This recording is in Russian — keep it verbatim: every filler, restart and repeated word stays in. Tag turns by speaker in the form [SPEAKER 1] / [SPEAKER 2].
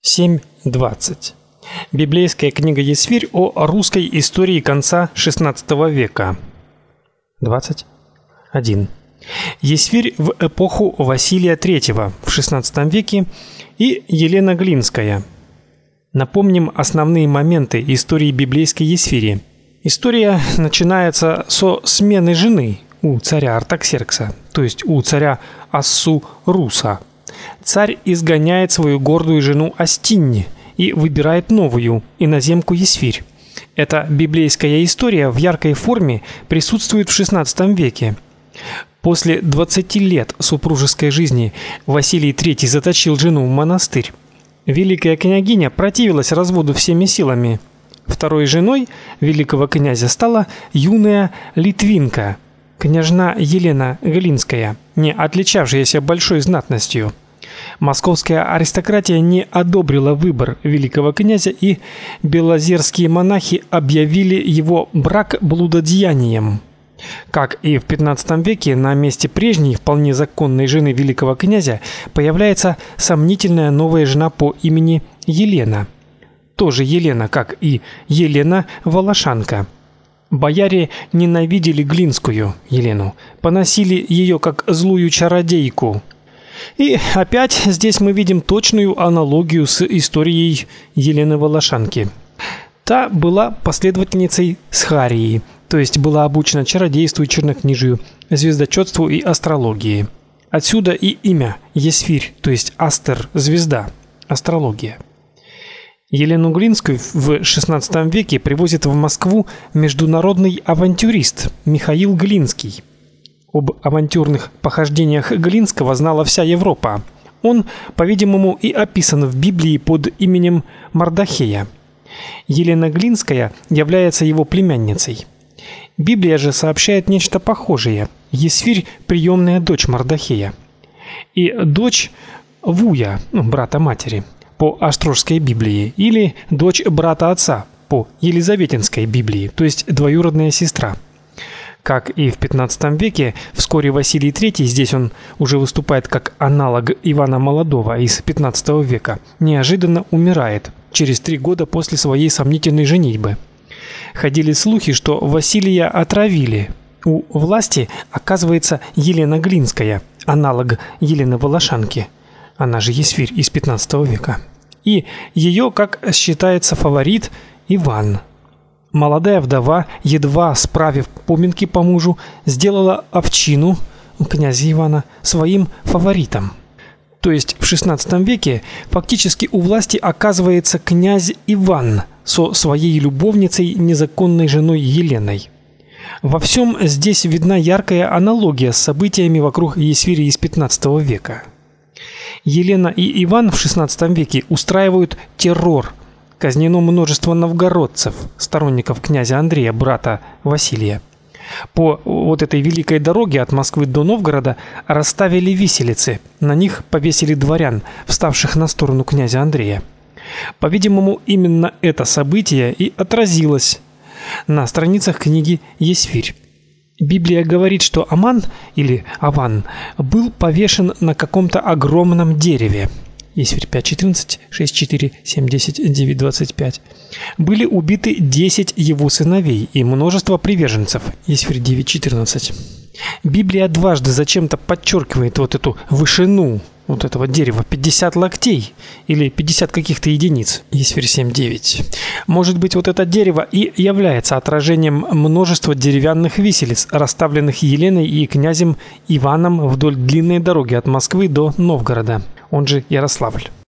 [SPEAKER 1] семь двадцать. Библейская книга Есфирь о русской истории конца шестнадцатого века. двадцать один. Есфирь в эпоху Василия третьего в шестнадцатом веке и Елена Глинская. Напомним основные моменты истории библейской Есфири. История начинается со смены жены у царя Артаксеркса, то есть у царя Ассу-Руса. Царь изгоняет свою гордую жену Астинни и выбирает новую, иноземку Есфирь. Эта библейская история в яркой форме присутствует в шестнадцатом веке. После двадцати лет супружеской жизни Василий третий заточил жену в монастырь. Великая княгиня противилась разводу всеми силами. Второй женой великого князя стала юная литвинка, княжна Елена Глинская, не отличавшаяся большой знатностью. Московская аристократия не одобрила выбор великого князя, и белозерские монахи объявили его брак блудодеянием. Как и в пятнадцатом веке, на месте прежней вполне законной жены великого князя появляется сомнительная новая жена по имени Елена. Тоже Елена, как и Елена Волошанка. Бояре ненавидели Глинскую Елену, поносили ее как злую чародейку. И опять здесь мы видим точную аналогию с историей Елены Волошанки. Та была последовательницей Схарии, то есть была обучена чародейству и чернокнижию, звездочетству и астрологии. Отсюда и имя Есфирь, то есть Астер, звезда, астрология. Елену Глинскую в шестнадцатом веке привозит в Москву международный авантюрист Михаил Глинский. Об авантюрных похождениях Глинского знала вся Европа. Он, по-видимому, и описан в Библии под именем Мардахея. Елена Глинская является его племянницей. Библия же сообщает нечто похожее. Есфирь приемная дочь Мардахея и дочь Вуя, ну, брата матери, по Острожской Библии, или дочь брата отца по Елизаветинской Библии, то есть двоюродная сестра. Как и в пятнадцатом веке, вскоре Василий третий, здесь он уже выступает как аналог Ивана Молодого из пятнадцатого века, неожиданно умирает через три года после своей сомнительной женитьбы. Ходили слухи, что Василия отравили. У власти оказывается Елена Глинская, аналог Елены Волошанки, она же Есфирь из пятнадцатого века. И ее, как считается, фаворит Иван. Молодая вдова, едва справив поминки по мужу, сделала овчину князя Ивана своим фаворитом. То есть в шестнадцатом веке фактически у власти оказывается князь Иван со своей любовницей, незаконной женой Еленой. Во всем здесь видна яркая аналогия с событиями вокруг Есфири из пятнадцатого века. Елена и Иван в шестнадцатом веке устраивают террор. Казнено множество новгородцев, сторонников князя Андрея, брата Василия. По вот этой великой дороге от Москвы до Новгорода расставили виселицы. На них повесили дворян, вставших на сторону князя Андрея. По-видимому, именно это событие и отразилось на страницах книги Есфирь. Библия говорит, что Аман или Аван был повешен на каком-то огромном дереве. Есфирь пять четырнадцать, шесть четыре, семь десять, девять двадцать пять. Были убиты десять его сыновей и множество приверженцев. Есфирь девять четырнадцать. Библия дважды зачем-то подчеркивает вот эту вышину вот этого дерева, пятьдесят локтей или пятьдесят каких-то единиц. Есфирь семь девять. Может быть, вот это дерево и является отражением множества деревянных виселиц, расставленных Еленой и князем Иваном вдоль длинной дороги от Москвы до Новгорода, он же Ярославль.